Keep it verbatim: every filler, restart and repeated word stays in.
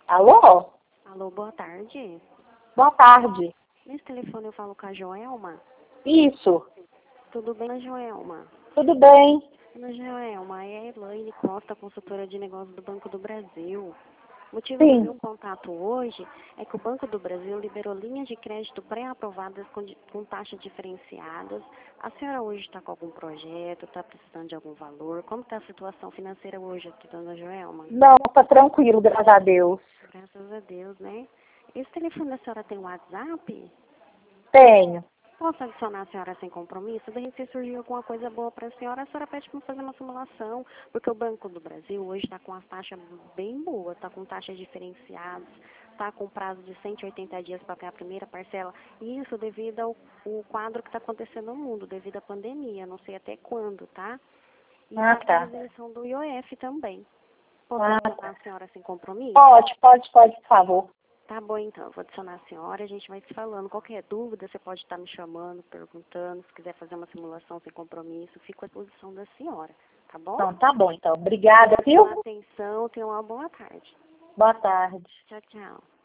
Alô? Alô, boa tarde. Boa tarde. Nesse telefone eu falo com a Joelma. Isso. Tudo bem, Joelma? Tudo bem? Ana Joelma, é a Elaine Costa, consultora de negócios do Banco do Brasil. O motivo do Sim. meu contato hoje é que o Banco do Brasil liberou linhas de crédito pré-aprovadas com, di- com taxas diferenciadas. A senhora hoje está com algum projeto, está precisando de algum valor? Como está a situação financeira hoje aqui, dona Joelma? Não, tá tranquilo, graças a Deus. Graças a Deus, né? Esse telefone da senhora tem WhatsApp? Tenho. Posso adicionar a senhora sem compromisso? De repente surgiu alguma coisa boa para a senhora, a senhora pede para fazer uma simulação, porque o Banco do Brasil hoje está com as taxas bem boas, está com taxas diferenciadas, está com prazo de cento e oitenta dias para pagar a primeira parcela. Isso devido ao, ao quadro que está acontecendo no mundo, devido à pandemia, não sei até quando, tá? E Ah, está com a tá. isenção do I O F também. Posso Ah, adicionar tá. a senhora sem compromisso? Pode, pode, pode, por favor. Tá bom, então. Eu vou adicionar a senhora, a gente vai se falando. Qualquer dúvida, você pode estar me chamando, perguntando. Se quiser fazer uma simulação sem compromisso, fico à disposição da senhora. Tá bom? Então, tá bom, então. Obrigada, viu? Pela atenção, tenha uma boa tarde. Boa tarde. Tchau, tchau.